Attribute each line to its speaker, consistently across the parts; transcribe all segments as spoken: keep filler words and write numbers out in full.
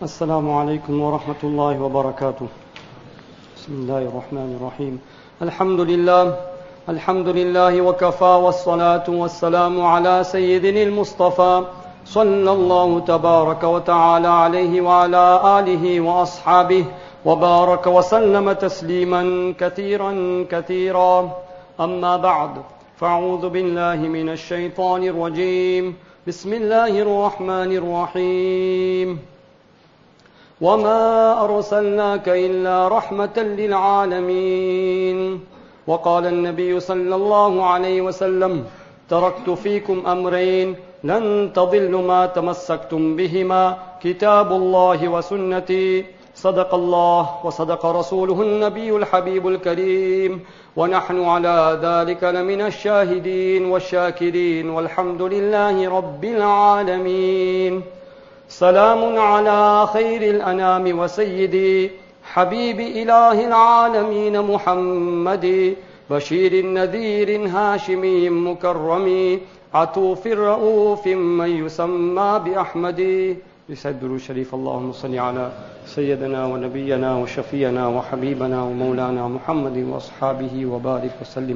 Speaker 1: السلام عليكم ورحمة الله وبركاته. بسم الله الرحمن الرحيم. الحمد لله الحمد لله وكفى والصلاة والسلام على سيدنا المصطفى صلى الله تبارك وتعالى عليه وعلى آله وأصحابه وبارك وسلم تسليما كثيرا كثيرا. أما بعد، فأعوذ بالله من الشيطان الرجيم. بسم الله الرحمن الرحيم. وما أرسلناك إلا رحمة للعالمين. وقال النبي صلى الله عليه وسلم: تركت فيكم أمرين لن تضلوا ما تمسكتم بهما كتاب الله وسنتي. صدق الله وصدق رسوله النبي الحبيب الكريم، ونحن على ذلك لمن الشاهدين والشاكرين، والحمد لله رب العالمين. سلام على خير الأنام وسيدي حبيب إله العالمين محمد، بشير نذير هاشمي مكرم، عطوف رؤوف من يسمى بأحمد. يسعد درود شريف. اللهم صل على سيدنا ونبينا وشفينا وحبيبنا ومولانا محمد وأصحابه وبارك وسلم.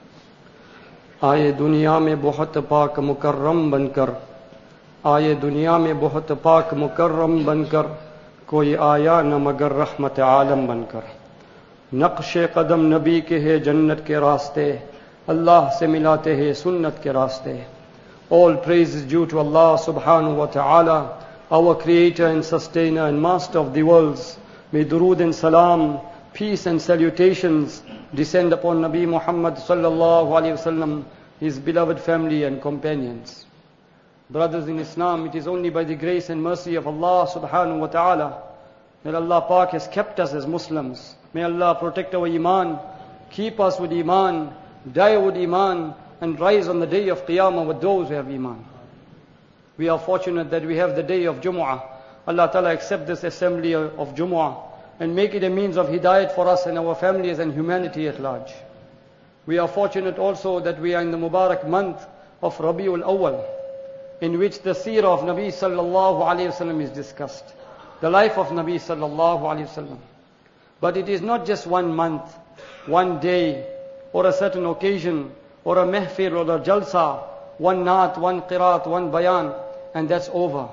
Speaker 1: آئے دنیا میں بہت پاک مکرم بن کر، آئے دنیا میں بہت پاک مکرم بن کر، کوئی آیا نہ مگر رحمت عالم بن کر. نقش قدم نبی کے ہے جنت کے راستے، اللہ سے ملاتے ہیں سنت کے راستے. All praise is due to Allah subhanahu wa ta'ala, our creator and sustainer and master of the worlds. May durood and salam, peace and salutations descend upon Nabi Muhammad sallallahu alayhi wasallam, his beloved family and companions. Brothers in Islam, it is only by the grace and mercy of Allah subhanahu wa ta'ala that Allah Pak has kept us as Muslims. May Allah protect our iman, keep us with iman, die with iman, and rise on the day of Qiyamah with those who have iman. We are fortunate that we have the day of Jumu'ah. Allah Ta'ala accept this assembly of Jumu'ah and make it a means of hidayat for us and our families and humanity at large. We are fortunate also that we are in the Mubarak month of Rabiul Awwal, in which the seerah of Nabi sallallahu alayhi wasallam is discussed, the life of Nabi sallallahu alayhi wasallam. But it is not just one month, one day, or a certain occasion, or a mehfir or a jalsa, one naat, one qiraat, one bayan, and that's over.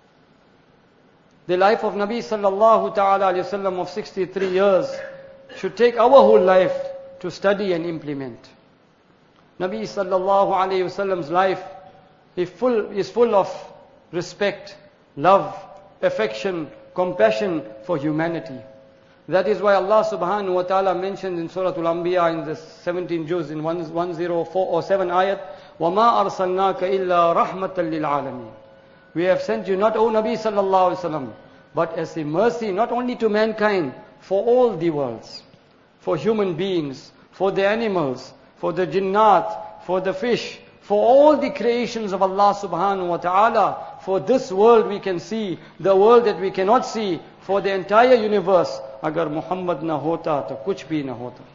Speaker 1: The life of Nabi sallallahu ta'ala alayhi wasallam of sixty-three years should take our whole life to study and implement. Nabi sallallahu alayhi wasallam's life is full, is full of respect, love, affection, compassion for humanity. That is why Allah subhanahu wa ta'ala mentioned in Surah Al-Anbiya in the seventeenth juz in one oh four or seven ayat, وَمَا أَرْسَلْنَاكَ إِلَّا رَحْمَةً لِلْعَالَمِينَ. We have sent you not, O Nabi sallallahu alayhi wasallam, but as a mercy not only to mankind, for all the worlds, for human beings, for the animals, for the jinnat, for the fish, for all the creations of Allah subhanahu wa ta'ala, for this world we can see, the world that we cannot see, for the entire universe. Agar Muhammad na hota, to kuch bhi na hota.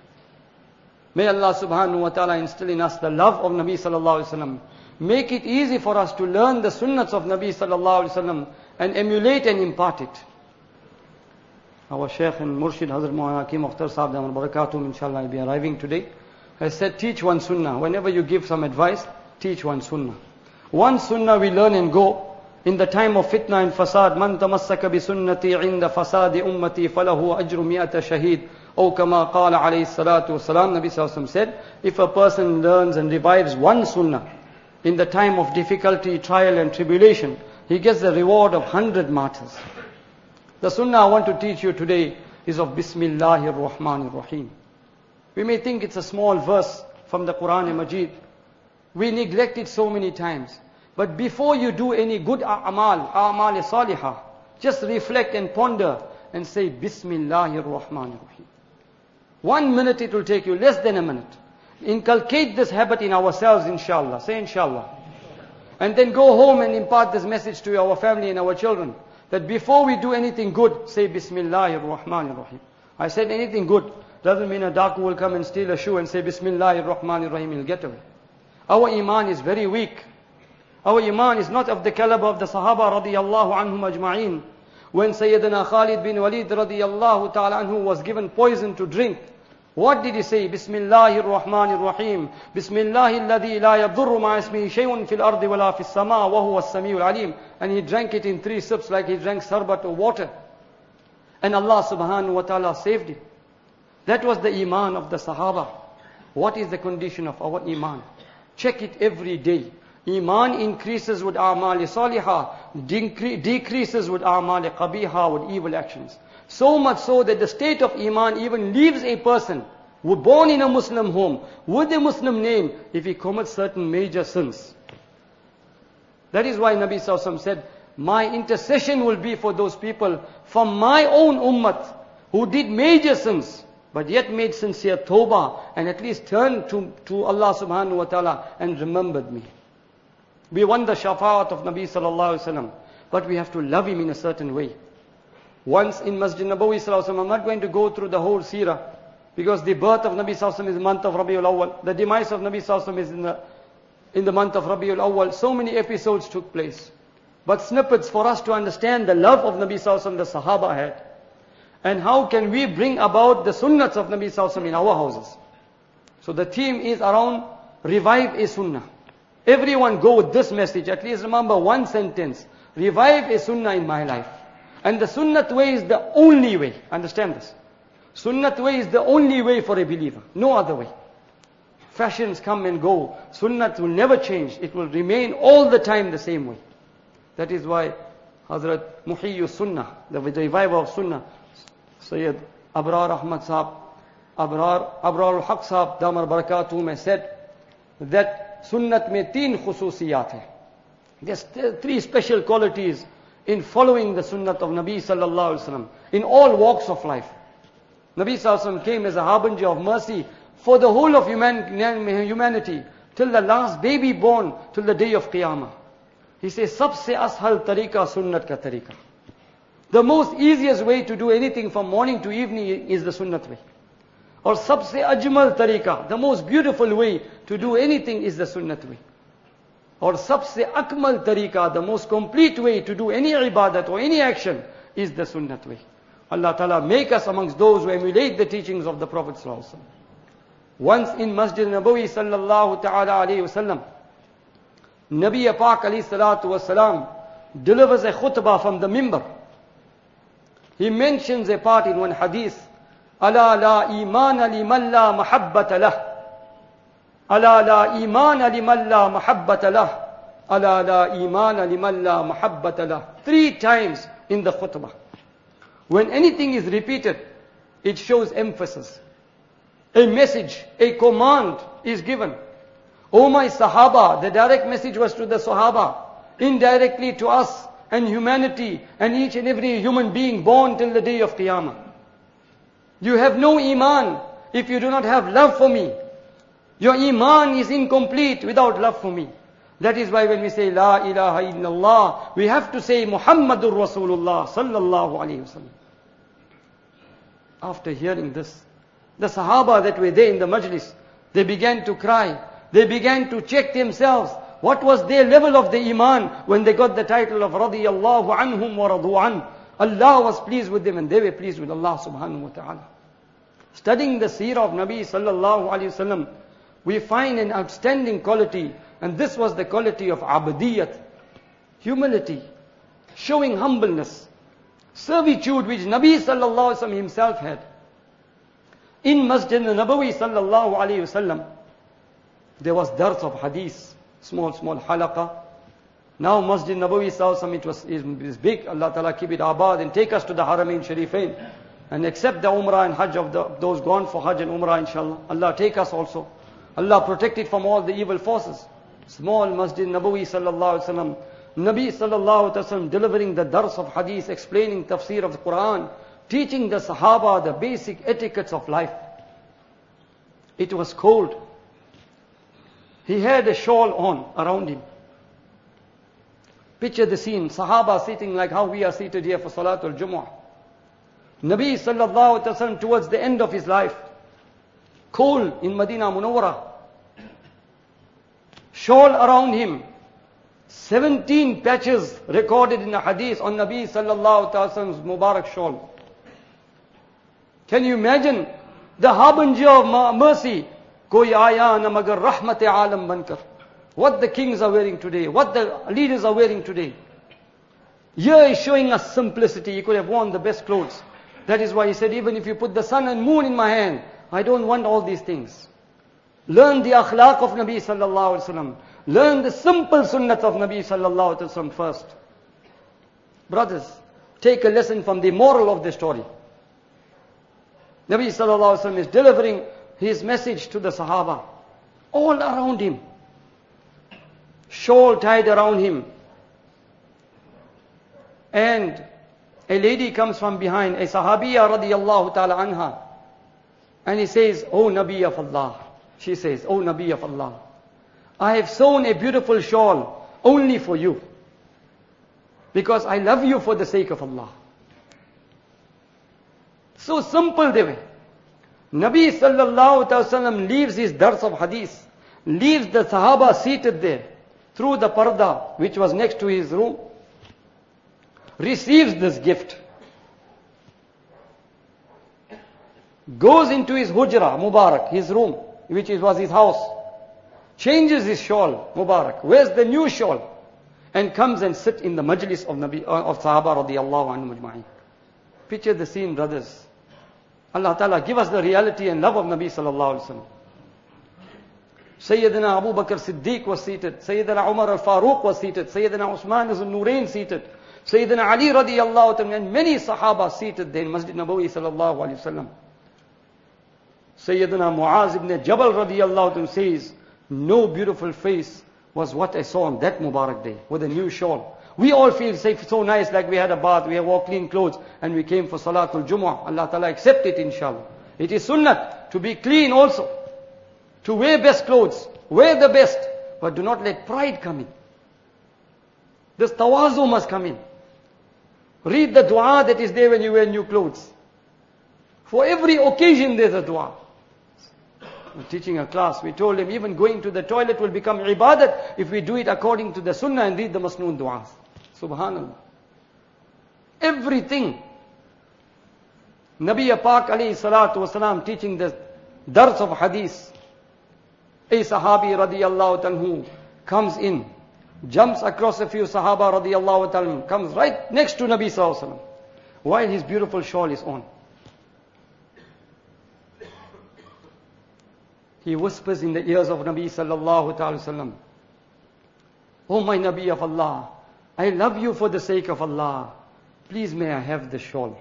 Speaker 1: May Allah subhanahu wa ta'ala instill in us the love of Nabi sallallahu alayhi wasallam. Make it easy for us to learn the sunnats of Nabi sallallahu alayhi wasallam and emulate and impart it. Our Shaykh and Murshid Hazrat Maulana Hakim Akhtar Sahib Daman Barakatum, inshallah, will be arriving today. Has said, teach one sunnah. Whenever you give some advice, teach one sunnah. One sunnah we learn and go. In the time of fitna and fasad, man tamassaka bi sunnati inda fasadi ummati falahu ajru mi'ata shaheed. O kama qala alayhi salatu wasalam, Nabi sallallahu alayhi wasallam said, if a person learns and revives one sunnah in the time of difficulty, trial and tribulation, he gets the reward of hundred martyrs. The sunnah I want to teach you today is of Bismillahir Rahmanir Rahim. We may think it's a small verse from the Quran Majid. We neglect it so many times. But before you do any good a'mal, a'mal salihah, just reflect and ponder and say Bismillahir Rahmanir Rahim. One minute it will take you, less than a minute. Inculcate this habit in ourselves, inshallah. Say inshallah. And then go home and impart this message to our family and our children. That before we do anything good, say Bismillahir Rahmanir Rahim. I said anything good. Doesn't mean a dark will come and steal a shoe and say Bismillahir Rahmanir Rahim, he'll get away. Our iman is very weak. Our iman is not of the caliber of the Sahaba radiyallahu anhum ajma'een. When Sayyidina Khalid bin Walid radiyallahu ta'ala anhu was given poison to drink, what did he say? Bismillahir Rahmanir Rahim. Bismillahi alladhi la yadurru ma ismihi shay'un fil ardi wa la fis sama wa huwa as-sami'ul alim. And he drank it in three sips like he drank sarbat or water. And Allah subhanahu wa ta'ala saved him. That was the iman of the Sahaba. What is the condition of our iman? Check it every day. Iman increases with a'mal salihah, decreases with a'mal qabiha, with evil actions. So much so that the state of iman even leaves a person who was born in a Muslim home with a Muslim name if he commits certain major sins. That is why Nabi Sallallahu Alaihi Wasallam said, my intercession will be for those people from my own ummah who did major sins, but yet made sincere tawbah and at least turned to, to Allah subhanahu wa ta'ala and remembered me. We want the shafaat of Nabi Sallallahu Alaihi Wasallam, but we have to love him in a certain way. Once in Masjid Nabawi Sallallahu Alaihi Wasallam, I'm not going to go through the whole seerah, because the birth of Nabi Sallallahu Alaihi Wasallam is the month of Rabiul Awwal. The demise of Nabi Sallallahu Alaihi Wasallam is in the, in the month of Rabiul Awwal. So many episodes took place. But snippets for us to understand the love of Nabi Sallallahu Alaihi Wasallam the Sahaba had. And how can we bring about the sunnats of Nabi Sallallahu Alaihi Wasallam in our houses. So the theme is around revive a sunnah. Everyone go with this message. At least remember one sentence. Revive a sunnah in my life. And the sunnat way is the only way. Understand this. Sunnat way is the only way for a believer. No other way. Fashions come and go. Sunnat will never change. It will remain all the time the same way. That is why Hazrat Muhiyyu Sunnah, the reviver of Sunnah, Sayyid Abrar Ahmad Sahab, Abrar, Abrar al-Haq Sahab, Damar Barakatuhum, has said that Sunnat mein teen khususiyat hai. There's three special qualities in following the Sunnat of Nabi Sallallahu Alaihi Wasallam in all walks of life. Nabi Sallallahu Alaihi Wasallam came as a harbinger of mercy for the whole of human, humanity till the last baby born till the day of Qiyamah. He says, Sabse ashal tariqa sunnat ka tariqa. The most easiest way to do anything from morning to evening is the sunnat way. Or sabse ajmal tariqa. The most beautiful way to do anything is the sunnat way. Or sabse akmal tariqa. The most complete way to do any ibadat or any action is the sunnat way. Allah Ta'ala make us amongst those who emulate the teachings of the Prophet Sallallahu Alaihi Wasallam. Once in Masjid Nabawi Sallallahu Ta'ala Alaihi Wasallam, Nabi Pak alayhi salatu wasalam delivers a khutbah from the mimbar. He mentions a part in one hadith. Ala la imana liman la mahabbata lah. Ala la imana liman la mahabbata lah. Ala la imana liman la mahabbata lah. Three times in the khutbah. When anything is repeated, it shows emphasis. A message, a command is given. O my Sahaba, the direct message was to the Sahaba, indirectly to us and humanity and each and every human being born till the day of Qiyamah. You have no iman if you do not have love for me. Your iman is incomplete without love for me. That is why when we say La ilaha illallah, we have to say Muhammadur Rasulullah sallallahu alayhi wasallam. After hearing this, the Sahaba that were there in the majlis, they began to cry. They began to check themselves. What was their level of the iman when they got the title of radiyallahu anhum wa radu an. Allah was pleased with them and they were pleased with Allah subhanahu wa ta'ala. Studying the seerah of Nabi sallallahu alayhi wasallam, we find an outstanding quality, and this was the quality of abadiyat, humility, showing humbleness, servitude which Nabi sallallahu alayhi wasallam himself had. In Masjid Nabawi sallallahu alayhi wasallam, there was dars of hadith, small, small halaqa. Now Masjid Nabawi Sallallahu Alaihi Wasallam, it was is big. Allah Ta'ala keep it abad and take us to the Haramain Sharifain and accept the Umrah and Hajj of the, those gone for Hajj and Umrah, inshallah. Allah take us also. Allah protect it from all the evil forces. Small Masjid Nabawi Sallallahu Alaihi Wasallam. Nabi Sallallahu Alaihi Wasallam delivering the dars of hadith, explaining tafsir of the Quran, teaching the Sahaba the basic etiquettes of life. It was cold. He had a shawl on around him. Picture the scene. Sahaba sitting like how we are seated here for Salatul Jumu'ah. Nabi sallallahu alaihi wasallam towards the end of his life. Cold in Medina Munawwara. Shawl around him. seventeen patches recorded in the hadith on Nabi sallallahu alaihi wasallam's Mubarak shawl. Can you imagine the harbinger of mercy? Koi aaya na magar rahmat-e alam bankar. What the kings are wearing today, what the leaders are wearing today. Here is showing us simplicity. He could have worn the best clothes. That is why he said, even if you put the sun and moon in my hand, I don't want all these things. Learn the akhlaq of Nabi sallallahu alaihi wasallam. Learn the simple sunnat of Nabi sallallahu alaihi wasallam first. Brothers, take a lesson from the moral of the story. Nabi sallallahu alaihi wasallam is delivering his message to the Sahaba. All around him. Shawl tied around him. And a lady comes from behind, a Sahabiya radiyallahu ta'ala anha. And he says, "O Nabi of Allah." She says, "O Nabi of Allah, I have sewn a beautiful shawl only for you. Because I love you for the sake of Allah." So simple they were. Nabi sallallahu alaihi wasallam leaves his dars of hadith, leaves the Sahaba seated there through the parda which was next to his room, receives this gift, goes into his hujra, Mubarak, his room, which was his house, changes his shawl, Mubarak, wears the new shawl, and comes and sits in the majlis of Nabi, of Sahaba radiyallahu anhu majma'in. Picture the scene, brothers. Allah Ta'ala give us the reality and love of Nabi sallallahu alaihi wasallam. Sayyidina Abu Bakr Siddiq was seated. Sayyidina Umar al-Faruq was seated. Sayyidina Usman al-Nurayn seated. Sayyidina Ali radiyallahu anhu and many Sahaba seated there in Masjid Nabawi sallallahu alaihi wasallam. Sayyidina Muaz ibn Jabal radiyallahu anhu says, "No beautiful face was what I saw on that Mubarak day with a new shawl." We all feel safe, so nice, like we had a bath, we have all clean clothes, and we came for Salatul Jumu'ah. Allah Ta'ala accept it, inshallah. It is sunnah to be clean also, to wear best clothes, wear the best, but do not let pride come in. This tawazu must come in. Read the dua that is there when you wear new clothes. For every occasion there's a dua. We're teaching a class, we told him even going to the toilet will become ibadat if we do it according to the sunnah and read the masnoon du'as. Subhanallah. Everything. Nabi Pak alayhi salatu wasalam teaching the dars of hadith. A sahabi radiyallahu anhu comes in, jumps across a few sahaba radiyallahu anhu, comes right next to Nabi sallallahu alaihi wasallam while his beautiful shawl is on. He whispers in the ears of Nabi sallallahu alaihi wasallam, "Oh my Nabi of Allah, I love you for the sake of Allah. Please may I have the shawl."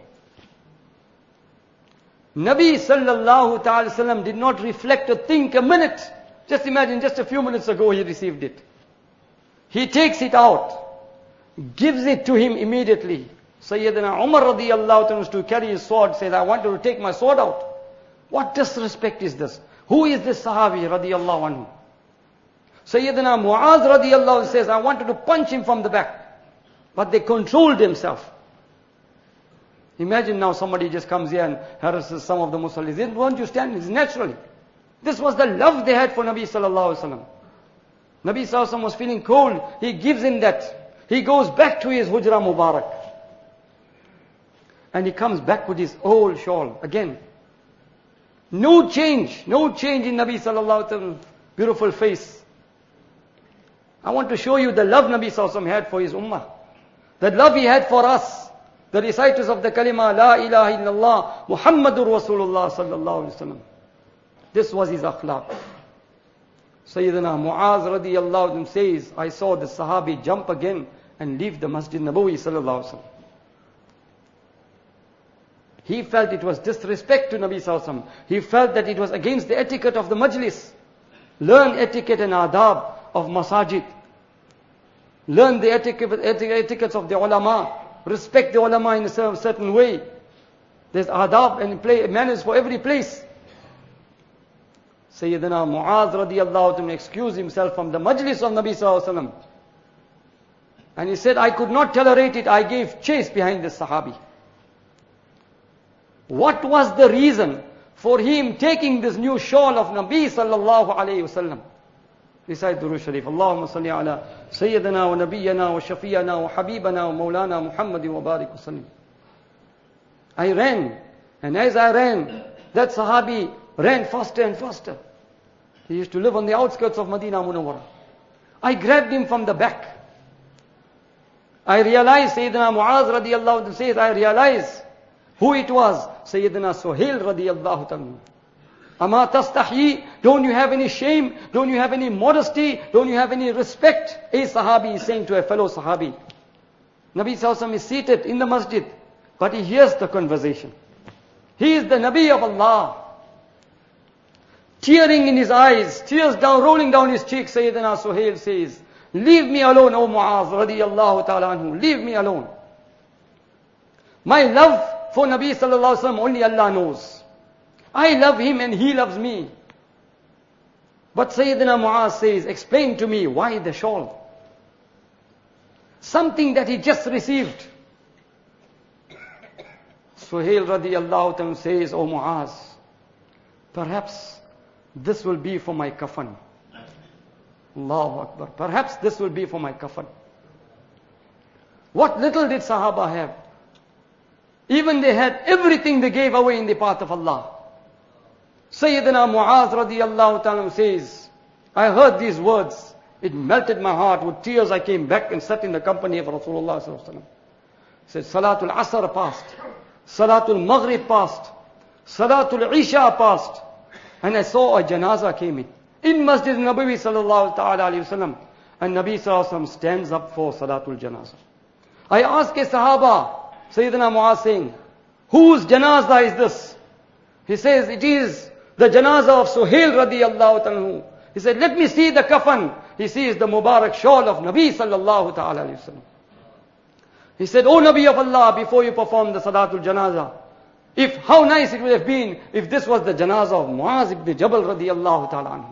Speaker 1: Nabi sallallahu alaihi wasallam did not reflect or think a minute. Just imagine, just a few minutes ago he received it. He takes it out, gives it to him immediately. Sayyidina Umar radiyallahu anhu to carry his sword, says, "I want to take my sword out." What disrespect is this? Who is this Sahabi radiyallahu anhu? Sayyidina Muaz radiyallahu anhu says, "I wanted to punch him from the back." But they controlled themselves. Imagine now somebody just comes here and harasses some of the Muslims. They won't you stand? It's naturally. This was the love they had for Nabi sallallahu alaihi wasallam. Nabi sallallahu alaihi wasallam was feeling cold. He gives him that. He goes back to his hujra Mubarak. And he comes back with his old shawl again. No change, no change in Nabi sallallahu alaihi wasallam's beautiful face. I want to show you the love Nabi sallallahu alaihi wasallam had for his ummah. The love he had for us, the reciters of the kalima, La ilaha illallah, Muhammadur Rasulullah sallallahu alaihi wasallam. This was his akhlaq. Sayyidina Muaz radiyallahu anhu says, "I saw the Sahabi jump again and leave the Masjid Nabawi sallallahu alaihi wasallam." He felt it was disrespect to Nabi sallallahu alaihi wasallam. He felt that it was against the etiquette of the majlis. Learn etiquette and adab of masajid. Learn the etiquette, etiquettes of the ulama. Respect the ulama in a certain way. There's adab and play, manners for every place. Sayyidina Muaz radiyallahu anhu excused himself from the majlis of Nabi sallallahu alaihi wasallam. And he said, "I could not tolerate it. I gave chase behind this Sahabi." What was the reason for him taking this new shawl of Nabi sallallahu alayhi wasallam? Recite Durood Sharif. Allahumma salli ala Sayyidina wa Nabiyyana wa Shafi'ana wa Habibana wa Mawlana Muhammadin wa barik wa sallim. I ran, and as I ran, that Sahabi ran faster and faster. He used to live on the outskirts of Medina Munawwara. I grabbed him from the back. I realized, Sayyidina Muaz radiallahu anhu says, I realized who it was. Sayyidina Suhail radiallahu anhu. Ama tastahyi, don't you have any shame? Don't you have any modesty? Don't you have any respect? A Sahabi is saying to a fellow Sahabi. Nabi Sallallahu Alaihi Wasallam is seated in the masjid, but he hears the conversation. He is the Nabi of Allah. Tearing in his eyes, tears down, rolling down his cheeks, Sayyidina Suhail says, leave me alone, O Muaz radiyallahu ta'ala anhu. Leave me alone. My love for Nabi Sallallahu Alaihi Wasallam only Allah knows. I love him and he loves me. But Sayyidina Muaz says, explain to me why the shawl. Something that he just received. Suhail radiyallahu ta'ala says, O Muaz, perhaps this will be for my kafan. Allahu Akbar. Perhaps this will be for my kafan. What little did Sahaba have? Even they had everything they gave away in the path of Allah. Sayyidina Muaz radiyallahu ta'ala says, I heard these words. It melted my heart. With tears I came back and sat in the company of Rasulullah sallallahu alaihi wasallam. Said, Salatul Asr passed. Salatul Maghrib passed. Salatul Isha passed. And I saw a janazah came in. In Masjid Nabawi sallallahu ta'ala alayhi wasallam. And Nabi sallallahu alayhi wasallam stands up for Salatul Janazah. I ask a Sahaba, Sayyidina Muaz saying, whose janazah is this? He says, it is the janazah of Suhail radiyallahu anhu. He said, let me see the kafan. He sees the Mubarak shawl of Nabi sallallahu ta'ala alayhi wasallam. He said, O Nabi of Allah, before you perform the Salatul Janazah, if, how nice it would have been if this was the janazah of Muaz ibn Jabal radiyallahu ta'ala anhu.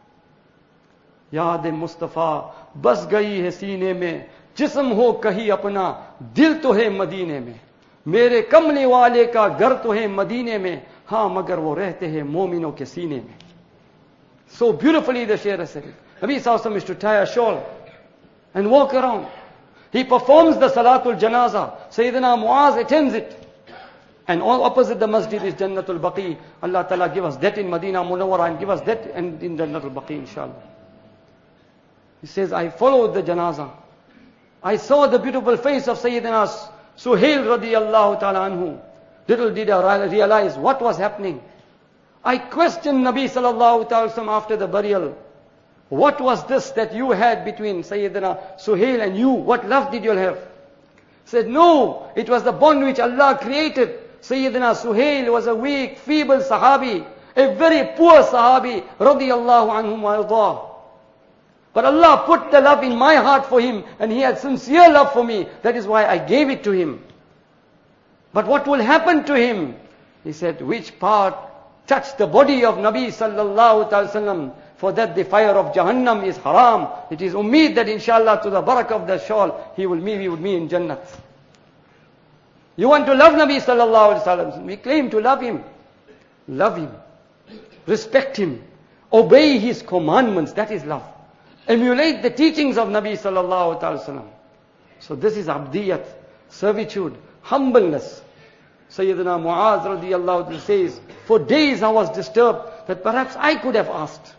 Speaker 1: याद मुस्तफ़ा बस गई है सीने में जिस्म हो कहीं अपना दिल तो है मदीने में मेरे कमले वाले का घर तो है मदीने में हाँ मगर वो रहते हैं मोमिनों के सीने में. So beautifully the Shaykh said it. Nabi Sallallahu Alaihi Wasallam is to tie a shawl and walk around. He performs the Salatul Janazah. Sayyidina Muaz attends it. And all opposite the masjid is Jannatul Baqi. Allah Ta'ala give us that in Medina Munawwara and give us that and in Jannatul Baqi inshallah. He says, I followed the janazah. I saw the beautiful face of Sayyidina Suhail radiyallahu ta'ala anhu. Little did I realize what was happening. I questioned Nabi sallallahu ta'ala wasallam after the burial. What was this that you had between Sayyidina Suhail and you? What love did you have? He said, no, it was the bond which Allah created. Sayyidina Suhail was a weak, feeble Sahabi, a very poor Sahabi, radiyallahu anhum wa ardah. But Allah put the love in my heart for him, and he had sincere love for me. That is why I gave it to him. But what will happen to him? He said, which part touched the body of Nabi sallallahu ta'ala sallam, for that the fire of Jahannam is haram. It is ummeed that inshallah to the barakah of the shawl, he will meet with me in Jannat. You want to love Nabi sallallahu alayhi wa sallam? We claim to love him. Love him. Respect him. Obey his commandments. That is love. Emulate the teachings of Nabi sallallahu alaihi wasallam. So this is abdiyat, servitude, humbleness. Sayyidina Muaz radiyallahu anhu says, for days I was disturbed that perhaps I could have asked.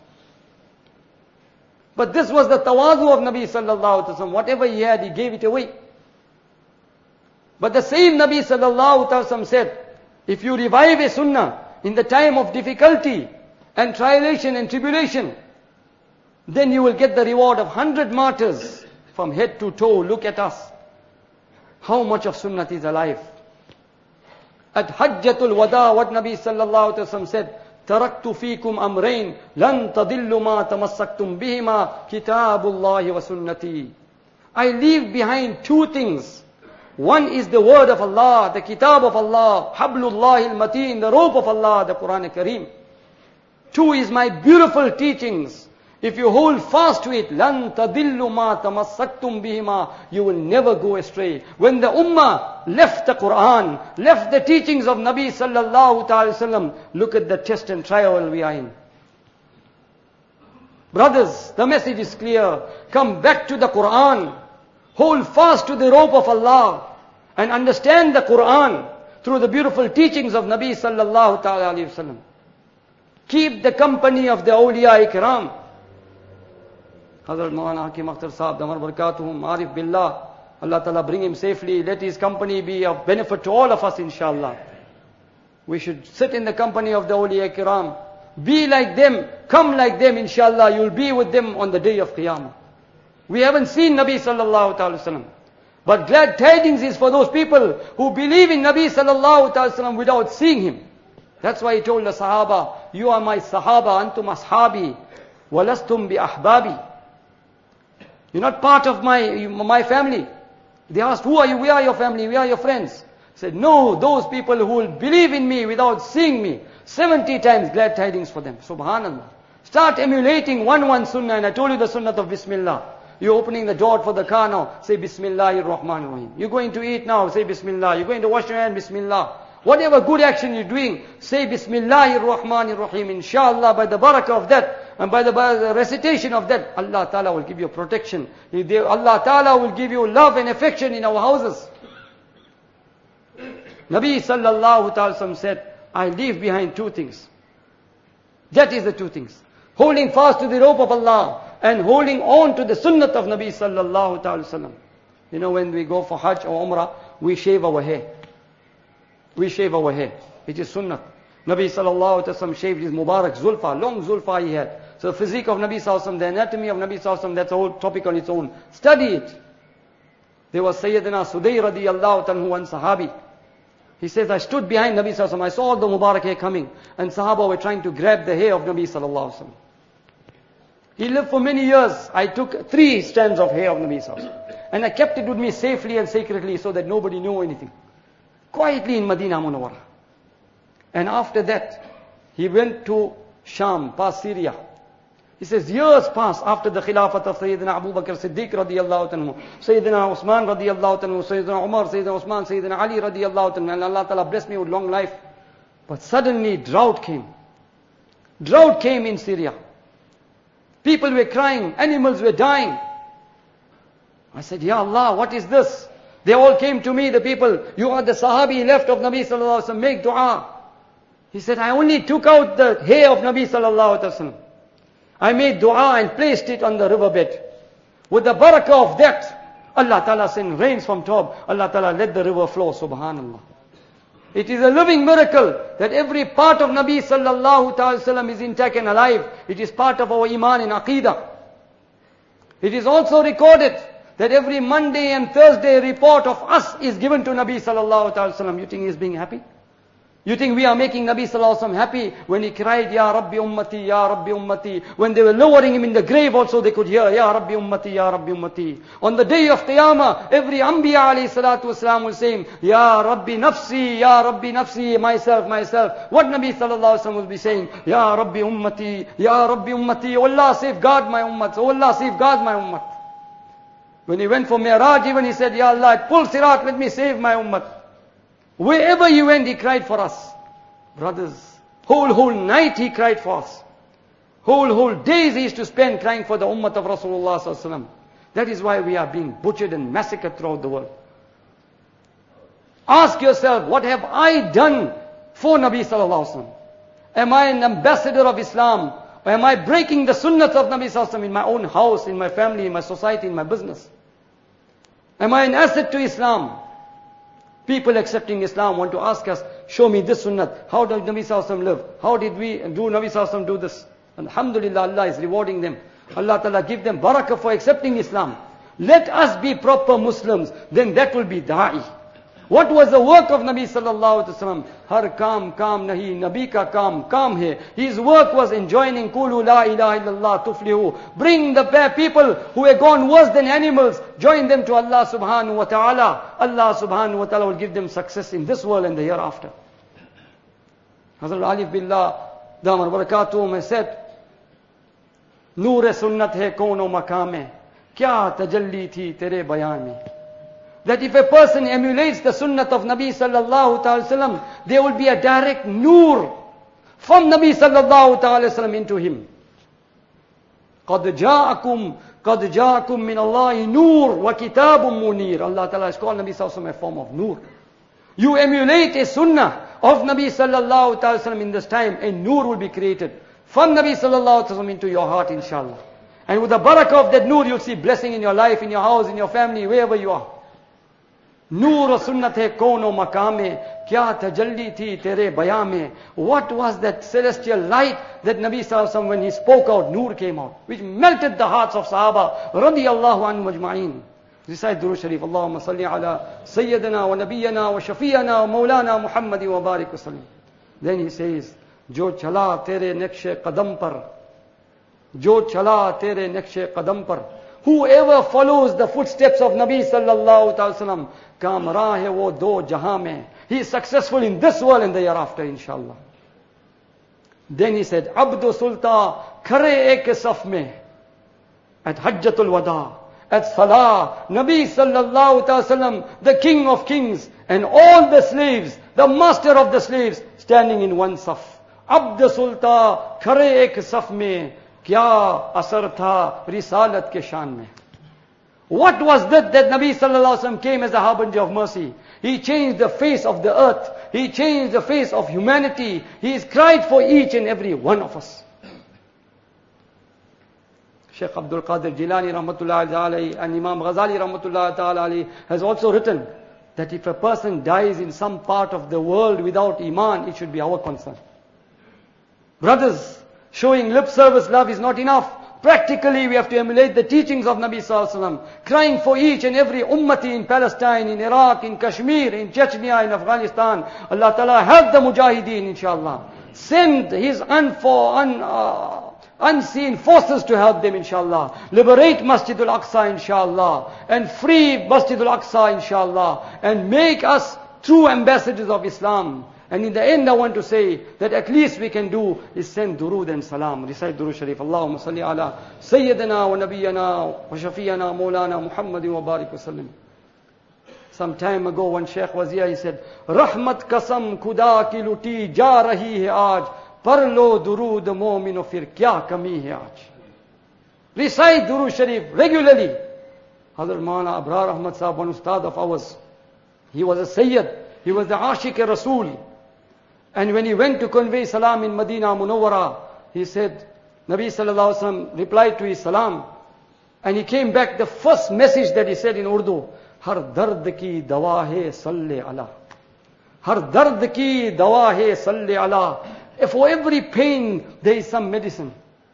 Speaker 1: But this was the tawazu of Nabi sallallahu alaihi wasallam. Whatever he had, he gave it away. But the same Nabi sallallahu alaihi wasallam said, if you revive a sunnah in the time of difficulty and tribulation and tribulation, then you will get the reward of hundred martyrs from head to toe. Look at us. How much of sunnah is alive? At Hajjatul Wada, what Nabi sallallahu alaihi wasallam said, تَرَكْتُ فِيكُمْ أَمْرَيْنِ لَن تَضِلُّ مَا تَمَسَّكْتُمْ بِهِمَا كِتَابُ اللَّهِ وَسُنَّتِي. I leave behind two things. One is the word of Allah, the kitab of Allah, Hablullah al-Mateen, the rope of Allah, the Quran Kareem. Two is my beautiful teachings. If you hold fast to it, لَن تَضِلُّ مَا تَمَسَّكْتُمْ بِهِمَا, you will never go astray. When the ummah left the Quran, left the teachings of Nabi sallallahu ta'ala sallam, look at the test and trial we are in. Brothers, the message is clear. Come back to the Quran. Hold fast to the rope of Allah. And understand the Quran through the beautiful teachings of Nabi sallallahu ta'ala alayhi wa sallam. Keep the company of the awliya ikram. Hazrat Maulana Hakim Akhtar Sahab, Damar Barakatuhum, Arif Billah. Allah Ta'ala bring him safely. Let his company be of benefit to all of us, inshallah. We should sit in the company of the awliya ikram. Be like them. Come like them, inshallah. You'll be with them on the day of Qiyamah. We haven't seen Nabi sallallahu ta'ala sallam. But glad tidings is for those people who believe in Nabi sallallahu ta'ala sallam without seeing him. That's why he told the Sahaba, you are my Sahaba, antum ashabi, walastum bi ahbabi. You're not part of my, my family. They asked, who are you? We are your family. We are your friends. He said, no, those people who will believe in me without seeing me. seventy times glad tidings for them. Subhanallah. Start emulating one one sunnah. And I told you the sunnah of Bismillah. You're opening the door for the car now. Say Bismillahir Rahmanir Rahim. You're going to eat now. Say Bismillah. You're going to wash your hand. Bismillah. Whatever good action you're doing, say Bismillahir Rahmanir Rahim. Inshallah, by the barakah of that, and by the, by the recitation of that, Allah Ta'ala will give you protection. Allah Ta'ala will give you love and affection in our houses. Nabi Sallallahu Ta'ala said, I leave behind two things. That is the two things. Holding fast to the rope of Allah and holding on to the sunnah of Nabi Sallallahu Ta'ala Sallam. You know, when we go for Hajj or Umrah, we shave our hair. We shave our hair. It is sunnah. Nabi Sallallahu Alaihi Wasallam shaved his Mubarak Zulfa, long Zulfa he had. So the physique of Nabi Sallallahu Alaihi Wasallam, the anatomy of Nabi Sallallahu Alaihi Wasallam, that's a whole topic on its own. Study it. There was Sayyidina Sudayy radiyallahu anhu, one Sahabi. He says, I stood behind Nabi Sallallahu Alaihi Wasallam. I saw all the Mubarak hair coming. And Sahaba were trying to grab the hair of Nabi Sallallahu Alaihi Wasallam. He lived for many years. I took three strands of hair of Nabi Sallallahu Alaihi Wasallam. And I kept it with me safely and sacredly so that nobody knew anything. Quietly in Medina Munawwarah. And after that, he went to Sham, past Syria. He says, years passed after the Khilafat of Sayyidina Abu Bakr Siddiq radiyallahu anhu, Sayyidina Usman radiyallahu anhu, Sayyidina Umar, Sayyidina Usman, Sayyidina Ali radiyallahu anhu, and Allah Ta'ala blessed me with long life. But suddenly drought came. Drought came in Syria. People were crying, animals were dying. I said, Ya Allah, what is this? They all came to me, the people, you are the Sahabi left of Nabi Sallallahu Alaihi Wasallam, make dua. He said, I only took out the hair of Nabi Sallallahu Alaihi Wasallam. I made dua and placed it on the riverbed. With the barakah of that, Allah Ta'ala sent rains from top. Allah Ta'ala let the river flow, subhanallah. It is a living miracle that every part of Nabi Sallallahu Alaihi Wasallam is intact and alive. It is part of our iman and aqidah. It is also recorded that every Monday and Thursday report of us is given to Nabi Sallallahu Alaihi Wasallam. You think he is being happy? You think we are making Nabi Sallallahu Alaihi Wasallam happy when he cried, Ya Rabbi Ummati, Ya Rabbi Ummati? When they were lowering him in the grave also they could hear, Ya Rabbi Ummati, Ya Rabbi Ummati. On the day of Qiyamah, every Anbiya alayhi salatu wasalam will say, Ya Rabbi Nafsi, Ya Rabbi Nafsi, myself, myself. What Nabi Sallallahu Alaihi Wasallam will be saying? Ya Rabbi Ummati, Ya Rabbi Ummati. Oh Allah, safeguard my ummat. Oh Allah, safeguard my ummat. When he went for Mi'raj, even he said, Ya Allah, pull Sirat, let me save my ummat. Wherever he went, he cried for us. Brothers, whole, whole night he cried for us. Whole, whole days he used to spend crying for the ummah of Rasulullah sallallahu alaihi wasallam. That is why we are being butchered and massacred throughout the world. Ask yourself, what have I done for Nabi sallallahu alaihi wasallam? Am I an ambassador of Islam? Or am I breaking the sunnah of Nabi sallallahu alaihi wasallam in my own house, in my family, in my society, in my business? Am I an asset to Islam? People accepting Islam want to ask us, show me this sunnah. How did Nabi Sallallahu Alaihi Wasallam live? How did we do Nabi Sallallahu Alaihi Wasallam do this? Alhamdulillah, Allah is rewarding them. Allah Ta'ala give them barakah for accepting Islam. Let us be proper Muslims, then that will be da'i. What was the work of Nabi Sallallahu Alaihi Wasallam? Har kam kam nahi, Nabi ka kam kam hai. His work was enjoining Qulu la ilaha illallah tuflihu. Bring the people who have gone worse than animals, join them to Allah subhanahu wa ta'ala. Allah subhanahu wa ta'ala will give them success in this world and the hereafter. Hazrat Alif Billah Damar Barakatuhum has said, Noor sunnat hai kono maqam mein, kya tajalli thi tere bayan mein. That if a person emulates the sunnah of Nabi Sallallahu Alaihi Wasallam, there will be a direct noor from Nabi Sallallahu Alaihi Wasallam into him. قَدْ جَاءَكُمْ قَدْ جَاءَكُمْ مِنَ اللَّهِ نُورٌ وَكِتَابٌ مُنِيرٌ. Allah Ta'ala has called Nabi Sallallahu Alaihi Wasallam a form of nur. You emulate a sunnah of Nabi Sallallahu Alaihi Wasallam in this time, a nur will be created from Nabi Sallallahu Alaihi Wasallam into your heart, inshallah. And with the barakah of that nur, you'll see blessing in your life, in your house, in your family, wherever you are. Noor sunnat hai kono makame, kya tajalli thi tere bayame. What was that celestial light that Nabi Sallallahu Alaihi Wasallam, when he spoke out, Noor came out, which melted the hearts of Sahaba radiyallahu anhu majma'in. Recite Durood Sharif. Allahumma salli ala Sayyidina wa Nabiyyana wa Shafi'ana wa Maulana Muhammadi wa barik wa sallim. Then he says, Jo chala tere nakshe qadam par, Jo chala tere nakshe qadam par. Whoever follows the footsteps of Nabi Sallallahu Alaihi Wasallam, kamra hai wo do jahan mein. He is successful in this world and the year after, inshallah. Then he said, Abdu Sultan khare ek saf mein, at Hajjatul Wada, at Salah, Nabi Sallallahu Alaihi Wasallam, the king of kings, and all the slaves, the master of the slaves, standing in one saf. Abdu Sultan khare ek saf mein, kya asar tha risalat ke shan mein. What was that that Nabi Sallallahu Alaihi Wasallam came as a harbinger of mercy? He changed the face of the earth. He changed the face of humanity. He is cried for each and every one of us. Shaykh Abdul Qadir Jilani Rahmatullahi Alayhi and Imam Ghazali Rahmatullahi Alayhi has also written that if a person dies in some part of the world without Iman, it should be our concern. Brothers, showing lip service love is not enough. Practically, we have to emulate the teachings of Nabi Sallallahu Alaihi Wasallam, crying for each and every ummati in Palestine, in Iraq, in Kashmir, in Chechnya, in Afghanistan. Allah Ta'ala help the mujahideen, inshallah. Send His unfor, un, uh, unseen forces to help them, inshallah. Liberate Masjid al-Aqsa, inshallah. And free Masjid al-Aqsa, inshallah. And make us true ambassadors of Islam. And in the end, I want to say that at least we can do is send durood and salam. Recite Durood Sharif. Allahumma salli ala Sayyidina wa Nabiyyana wa Shafi'ana Maulana Muhammadi wa barik wa sallim. Some time ago, one Shaykh was here, he said, Rahmat kasam khuda ki luti ja rahi hai aaj, par lo durood mo'mino fir kya kami hai aaj. Recite Durood Sharif regularly. Hazrat Maulana Abrar Ahmad Sahab, one ustad of ours, he was a Sayyid, he was the Ashiq Rasul. And when he went to convey salam in Medina Munawwara, he said, Nabi Sallallahu Alaihi Wasallam replied to his salam. And he came back, the first message that he said in Urdu, Har dard ki dawa hai salle ala. Har dard ki dawa hai salle ala. For every pain, there is some medicine.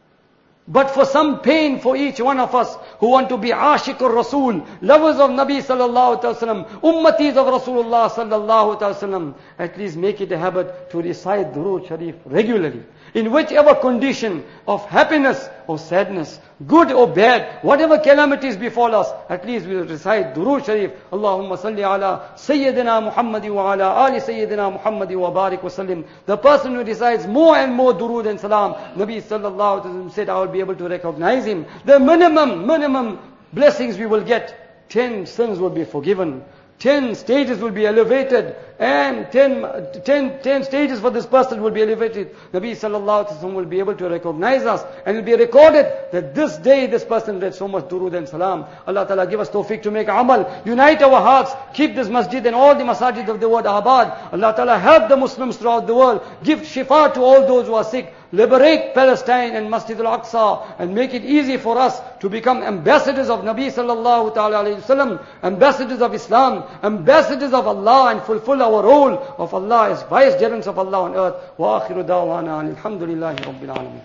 Speaker 1: But for some pain for each one of us who want to be Ashiqur Rasul, lovers of Nabi Sallallahu Alaihi Wasallam, ummatis of Rasulullah Sallallahu Alaihi Wasallam, at least make it a habit to recite Durood Sharif regularly. In whichever condition of happiness or sadness, good or bad, whatever calamities befall us, at least we will recite Durood Sharif. Allahumma salli ala Sayyidina Muhammadi wa ala ali Sayyidina Muhammadi wa barik wa sallim. The person who recites more and more Durood and Salam, Nabi Sallallahu Alaihi Wasallam said, I will be able to recognize him. The minimum, minimum blessings we will get, ten sins will be forgiven. Ten stages will be elevated, and ten, ten, ten stages for this person will be elevated. Nabi Sallallahu Alaihi Wasallam will be able to recognize us, and it will be recorded that this day this person read so much durood and salam. Allah Ta'ala give us tawfiq to make amal, unite our hearts, keep this masjid and all the masajid of the world abad. Allah Ta'ala help the Muslims throughout the world, give shifa to all those who are sick. Liberate Palestine and Masjid al-Aqsa and make it easy for us to become ambassadors of Nabi Sallallahu Alaihi Wasallam, ambassadors of Islam, ambassadors of Allah, and fulfill our role of Allah as vicegerents of Allah on earth. Wa akhiru da'wana alhamdulillahi rabbil alamin.